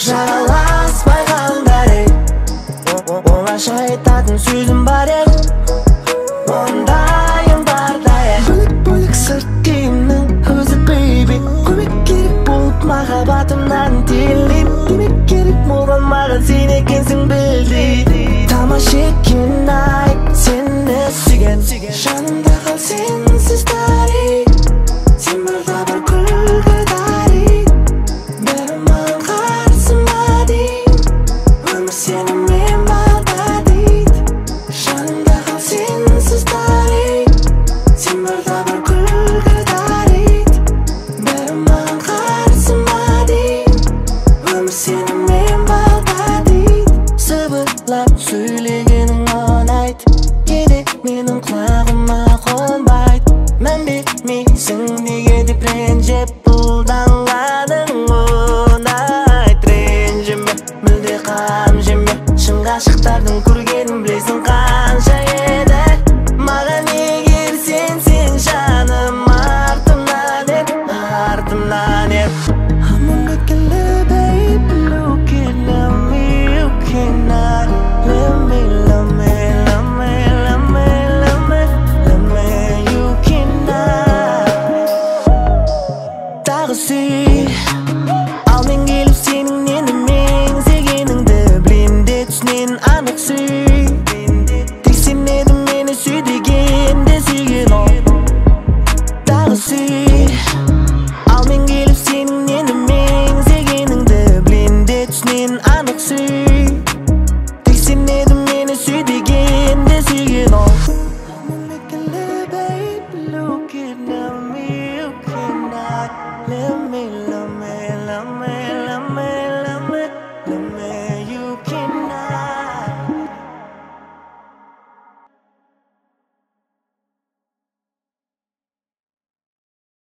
жараласпай қалдар оңаша айтатын сөзім бар ондайым барда бөлек сырт киімнің өзі бейби көмек керек болып махаббатымнан телейм демек керек болған маған сен екенсің білдейді тамаша екен ай сені сүйген жанымда қал сенсіз тарих сен барда бар күлкі тарих бәрі маған қарсыма дейін өмір сенімен балда дейді жанымда қал сенсіз тарих сен барда бар күлкі тарих бәрі маған қарсыма дейін өмір сенімен балда дейді сыбырлап сөйлегенің ұнайды кейде менің құлағыма қонбайды мән бермейсің неге деп ренжіп бұлданғаның ұнайды ренжіме мүлде қам жеме шын ғашықтардың көргенін білесің қанша еді маған егер сенсең жаным артымнан ед I'm gonna get love, baby, look at me, you cannot love me, love me, love me, love me, love me, love me, you cannot тағы сүй ал мен келіп сенің нені меңзегеніңді білем де түсінен анық сүй тек сен едің мені сүй дегенде сүйген ол тағы сүй ал мен келіп сенің нені меңзегеніңді білем де түсінен анық сүй тек сен едің мені сүй дегенде сүйген ол